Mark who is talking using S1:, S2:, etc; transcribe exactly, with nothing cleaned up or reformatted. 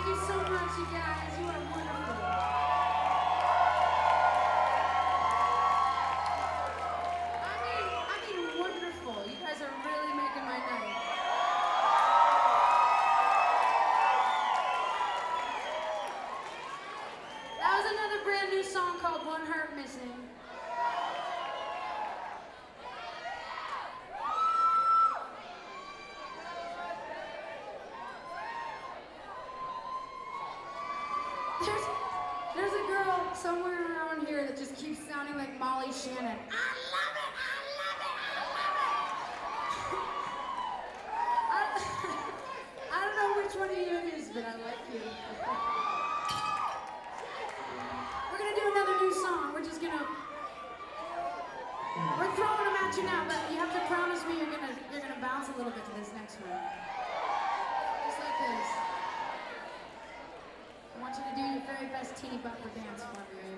S1: Thank you so much, you guys. You are wonderful. I mean, I mean wonderful. You guys are really making my night. That was another brand new song called One Heart Missing. There's, there's a girl somewhere around here that just keeps sounding like Molly Shannon. I love it, I love it, I love it. I, I don't know which one of you it is, but I like you. We're gonna do another new song. We're just gonna, we're throwing them at you now, but you have to promise me you're gonna, you're gonna bounce a little bit to this next one. Just like this. I want you to do your very best teeny bopper dance for me.